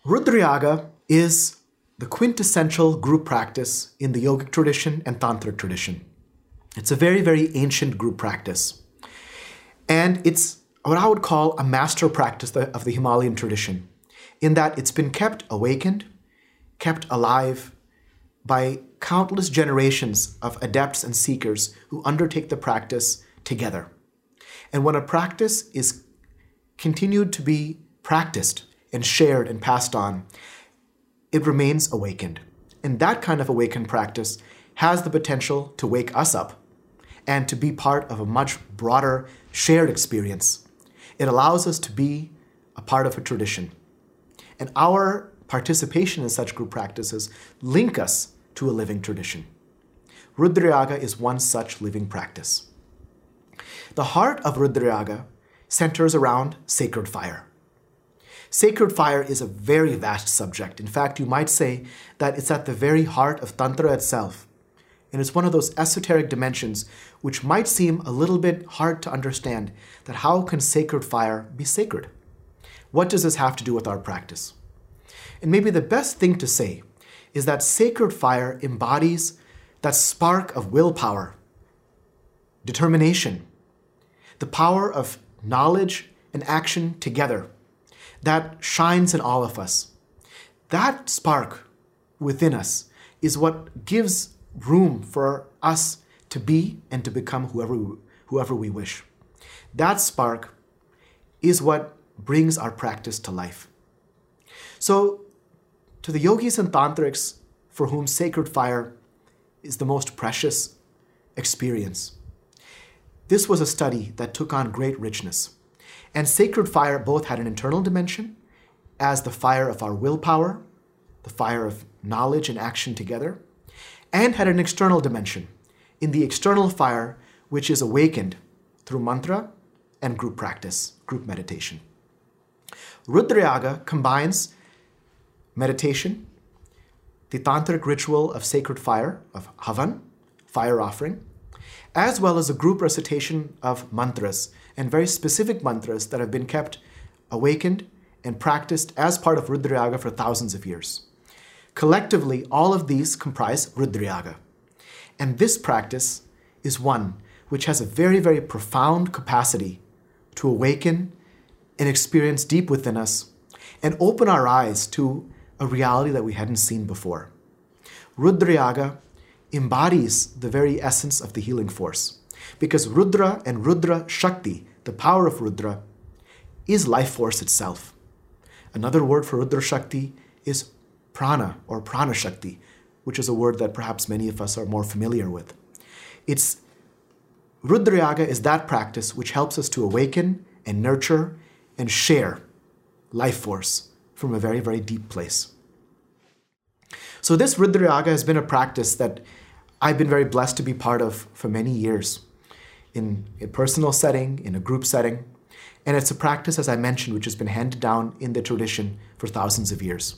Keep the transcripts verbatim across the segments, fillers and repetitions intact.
Rudra is the quintessential group practice in the yogic tradition and tantric tradition. It's a very, very ancient group practice. And it's what I would call a master practice of the Himalayan tradition, in that it's been kept awakened, kept alive by countless generations of adepts and seekers who undertake the practice together. And when a practice is continued to be practiced and shared and passed on, it remains awakened. And that kind of awakened practice has the potential to wake us up and to be part of a much broader shared experience. It allows us to be a part of a tradition. And our participation in such group practices link us to a living tradition. Rudra Yaga is one such living practice. The heart of Rudra Yaga centers around sacred fire. Sacred fire is a very vast subject. In fact, you might say that it's at the very heart of Tantra itself. And it's one of those esoteric dimensions which might seem a little bit hard to understand, that how can sacred fire be sacred? What does this have to do with our practice? And maybe the best thing to say is that sacred fire embodies that spark of willpower, determination, the power of knowledge and action together that shines in all of us. That spark within us is what gives room for us to be and to become whoever we, whoever we wish. That spark is what brings our practice to life. So, to the yogis and tantrics for whom sacred fire is the most precious experience, this was a study that took on great richness. And sacred fire both had an internal dimension as the fire of our willpower, the fire of knowledge and action together, and had an external dimension in the external fire which is awakened through mantra and group practice, group meditation. Rudra Yaga combines meditation, the tantric ritual of sacred fire, of havan, fire offering, as well as a group recitation of mantras, and very specific mantras that have been kept awakened and practiced as part of Rudra Yaga for thousands of years. Collectively, all of these comprise Rudra Yaga. And this practice is one which has a very, very profound capacity to awaken and experience deep within us and open our eyes to a reality that we hadn't seen before. Rudra Yaga embodies the very essence of the healing force, because Rudra and Rudra Shakti, the power of Rudra, is life force itself. Another word for Rudra Shakti is prana or prana Shakti, which is a word that perhaps many of us are more familiar with. It's Rudra Yaga is that practice which helps us to awaken and nurture and share life force from a very, very deep place. So this Rudra Yaga has been a practice that I've been very blessed to be part of for many years, in a personal setting, in a group setting. And it's a practice, as I mentioned, which has been handed down in the tradition for thousands of years.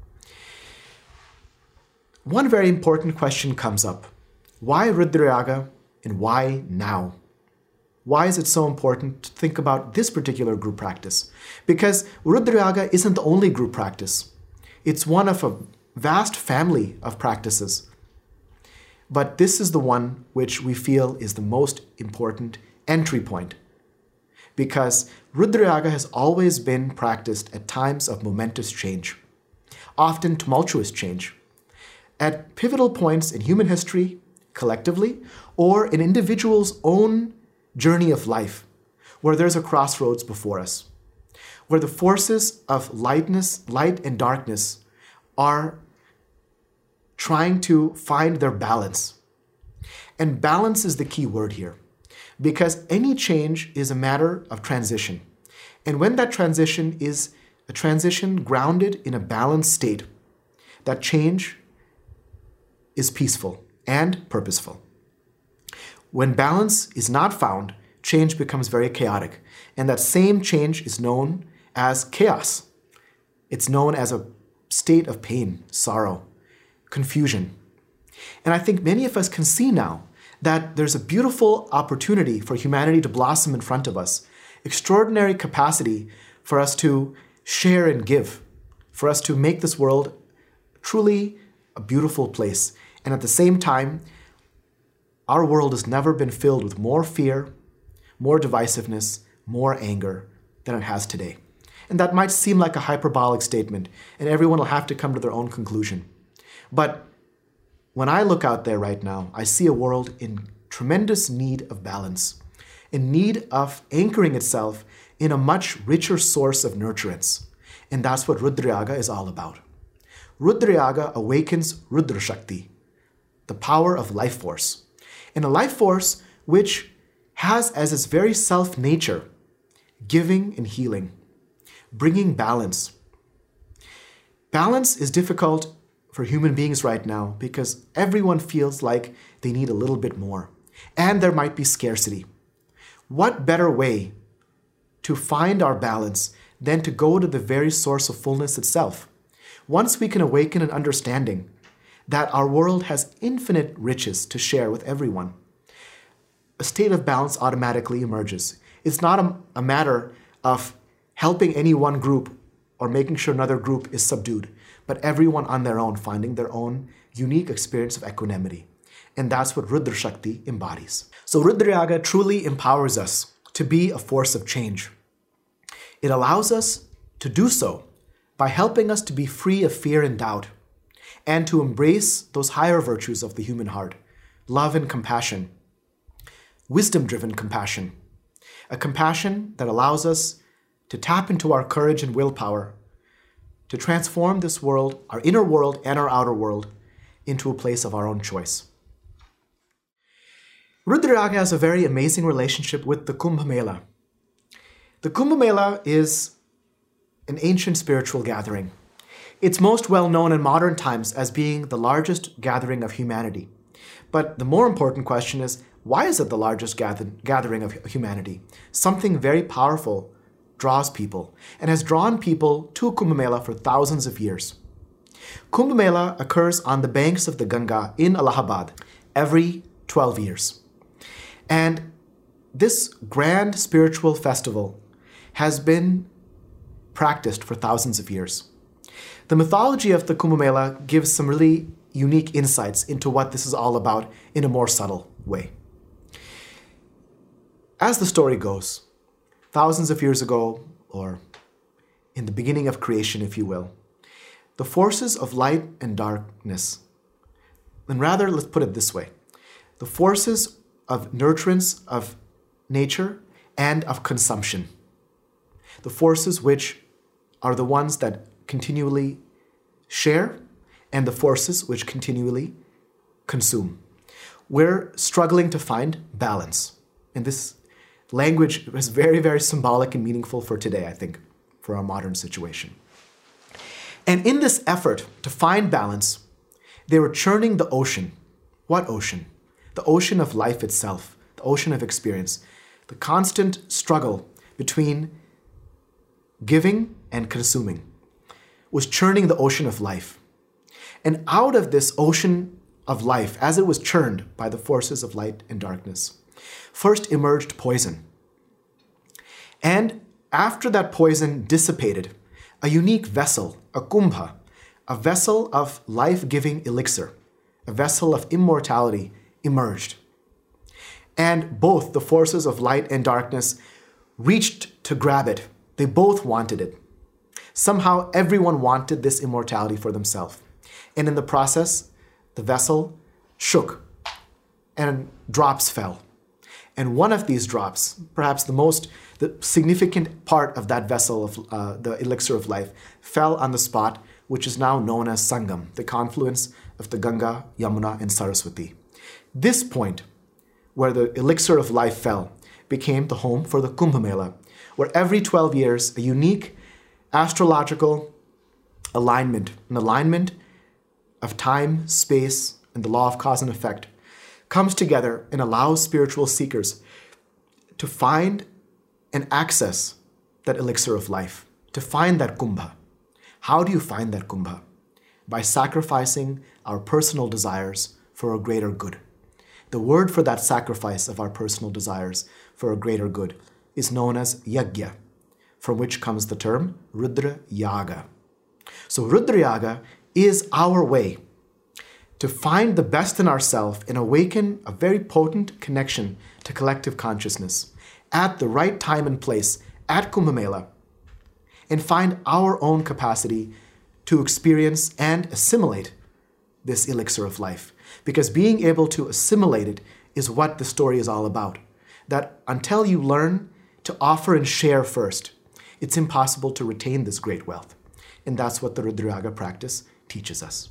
One very important question comes up. Why Rudra Yaga and why now? Why is it so important to think about this particular group practice? Because Rudra Yaga isn't the only group practice. It's one of a vast family of practices. But this is the one which we feel is the most important entry point, because Rudra Yaga has always been practiced at times of momentous change, often tumultuous change, at pivotal points in human history, collectively, or in individuals' own journey of life, where there's a crossroads before us, where the forces of lightness, light and darkness are trying to find their balance. And balance is the key word here, because any change is a matter of transition. And when that transition is a transition grounded in a balanced state, that change is peaceful and purposeful. When balance is not found, change becomes very chaotic. And that same change is known as chaos. It's known as a state of pain, sorrow, confusion. And I think many of us can see now that there's a beautiful opportunity for humanity to blossom in front of us, extraordinary capacity for us to share and give for us to make this world truly a beautiful place. And at the same time, our world has never been filled with more fear, more divisiveness, more anger than it has today. And that might seem like a hyperbolic statement, and everyone will have to come to their own conclusion. But when I look out there right now, I see a world in tremendous need of balance, in need of anchoring itself in a much richer source of nurturance. And that's what Rudra Yaga is all about. Rudra Yaga awakens Rudra Shakti, the power of life force. And a life force which has as its very self-nature giving and healing, bringing balance. Balance is difficult for human beings right now because everyone feels like they need a little bit more, and there might be scarcity. What better way to find our balance than to go to the very source of fullness itself? Once we can awaken an understanding that our world has infinite riches to share with everyone, a state of balance automatically emerges. It's not a, a matter of helping any one group or making sure another group is subdued, but everyone on their own finding their own unique experience of equanimity. And that's what Rudra Shakti embodies. So Rudra Yaga truly empowers us to be a force of change. It allows us to do so by helping us to be free of fear and doubt, and to embrace those higher virtues of the human heart, love and compassion, wisdom-driven compassion, a compassion that allows us to tap into our courage and willpower to transform this world, our inner world and our outer world, into a place of our own choice. Rudra Yaga has a very amazing relationship with the Kumbh Mela. The Kumbh Mela is an ancient spiritual gathering. It's most well known in modern times as being the largest gathering of humanity. But the more important question is, why is it the largest gather- gathering of humanity? Something very powerful draws people and has drawn people to Kumbh Mela for thousands of years. Kumbh Mela occurs on the banks of the Ganga in Allahabad every twelve years. And this grand spiritual festival has been practiced for thousands of years. The mythology of the Kumbh Mela gives some really unique insights into what this is all about in a more subtle way. As the story goes, thousands of years ago, or in the beginning of creation, if you will, the forces of light and darkness, and rather, let's put it this way, the forces of nurturance of nature and of consumption, the forces which are the ones that continually share and the forces which continually consume. We're struggling to find balance. And this language is very, very symbolic and meaningful for today, I think, for our modern situation. And in this effort to find balance, they were churning the ocean. What ocean? The ocean of life itself, the ocean of experience, the constant struggle between giving and consuming was churning the ocean of life. And out of this ocean of life, as it was churned by the forces of light and darkness, first emerged poison. And after that poison dissipated, a unique vessel, a kumbha, a vessel of life-giving elixir, a vessel of immortality emerged. And both the forces of light and darkness reached to grab it. They both wanted it. Somehow everyone wanted this immortality for themselves. And in the process, the vessel shook and drops fell. And one of these drops, perhaps the most the significant part of that vessel of uh, the elixir of life, fell on the spot which is now known as Sangam, the confluence of the Ganga, Yamuna, and Saraswati. This point, where the elixir of life fell, became the home for the Kumbh Mela, where every twelve years a unique astrological alignment, an alignment of time, space, and the law of cause and effect, comes together and allows spiritual seekers to find and access that elixir of life, to find that kumbha. How do you find that kumbha? By sacrificing our personal desires for a greater good. The word for that sacrifice of our personal desires for a greater good is known as yajna, from which comes the term Rudra Yaga. So Rudrayaga is our way to find the best in ourselves and awaken a very potent connection to collective consciousness at the right time and place at Kumbh Mela, and find our own capacity to experience and assimilate this elixir of life. Because being able to assimilate it is what the story is all about. That until you learn to offer and share first, it's impossible to retain this great wealth. And that's what the Rudrayaga practice teaches us.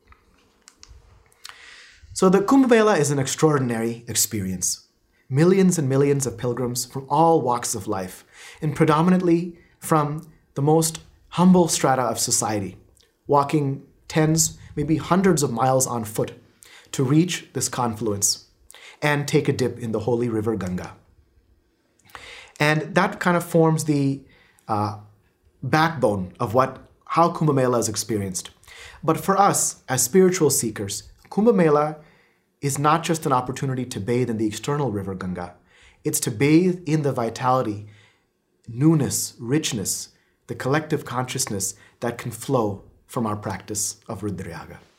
So the Kumbh Mela is an extraordinary experience. Millions and millions of pilgrims from all walks of life, and predominantly from the most humble strata of society, walking tens, maybe hundreds of miles on foot to reach this confluence and take a dip in the holy river Ganga. And that kind of forms the uh, backbone of what how Kumbh Mela is experienced. But for us, as spiritual seekers, Kumbh Mela is not just an opportunity to bathe in the external river Ganga. It's to bathe in the vitality, newness, richness, the collective consciousness that can flow from our practice of Rudrayaga.